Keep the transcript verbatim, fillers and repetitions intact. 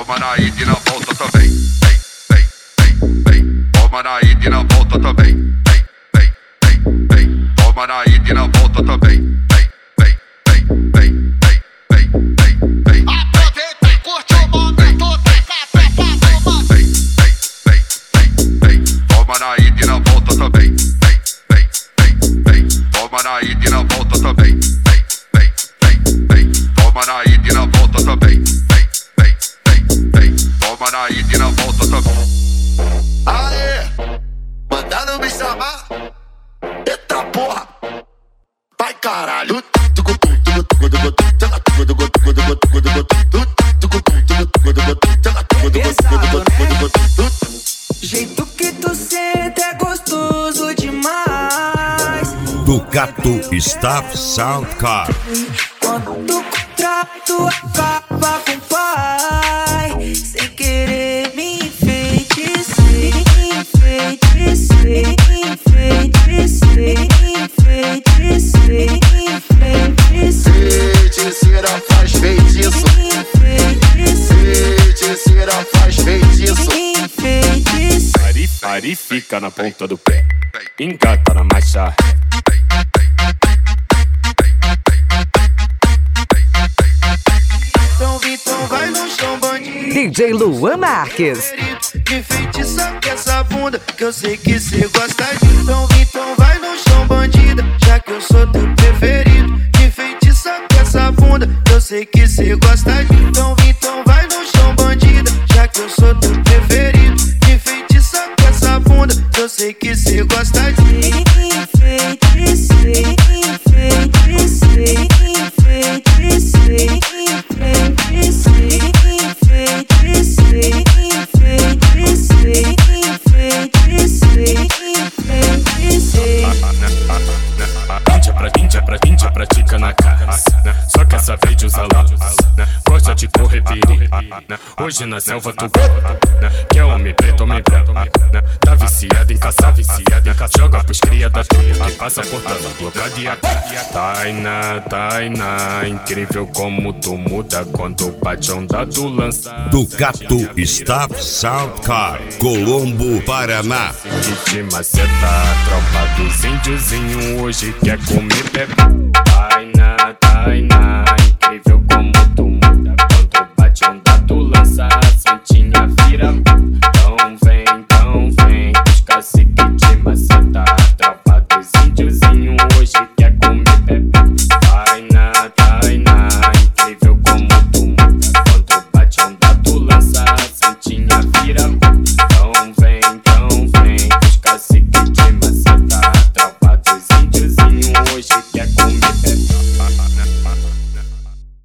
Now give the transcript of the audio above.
toma na ida e na volta também. Vem, vem, vem, vem, toma na ida e na volta também. Vem, vem, vem, vem, toma na ida e na volta também. Vem, vem, vem, vem, vem, vem, vem, vem. Aproveita e curte o momento, taca, taca, toma. Vem, vem, vem, vem, vem, toma na ida e na volta também. Vem, vem, vem, vem, toma na ida e na volta também. Vem, vem, vem, vem, toma na ida e na volta também. Vem, vem, vem, vem, toma na ida e na volta também. Aê, mandando me chamar. Eita porra, vai caralho. Pesado, né? Jeito que tu sente é gostoso demais. Ducato Staff Sound Card. Quando tu contrai, tu acaba com o pai. Sem querer me enfeitiçar, enfeitiçar, enfeitiçar, enfeitiçar, enfeitiçar. Feiticeira faz feitiço. Feiticeira faz feitiço. Pari, pari, fica na ponta do pé. Engata na marcha. Então Vitão vai no chão bandido. D J Luan Marques. Me feitiça com essa bunda, que eu sei que cê gosta de. Então Vitão vai no chão bandida, já que eu sou teu preferido. Me feitiça com essa bunda, que eu sei que cê gosta de. Então Vitão vai no chão bandida, já que eu sou teu preferido. Me feitiça com essa bunda, que eu sei que cê gosta de. Enfeitiçar, enfeitiçar, enfeitiçar, enfeitiçar, enfeitiçar, Índia pra índia pra índia pratica na casa. Só que essa vez usa lá. Gosta de correr perigo. Hoje na selva tu quer homem preto, homem preto. Tá viciado em caçar, viciado em caçar. Joga pros cria da turma que passa portando blocado e aqui. Tainá, Tainá, incrível como tu muda quando bate onda do lança. Ducato Staff Sound Card, Colombo, Paraná. Que te maceta, tropa dos índiozinho hoje quer comer bebê. Tainá, Tainá.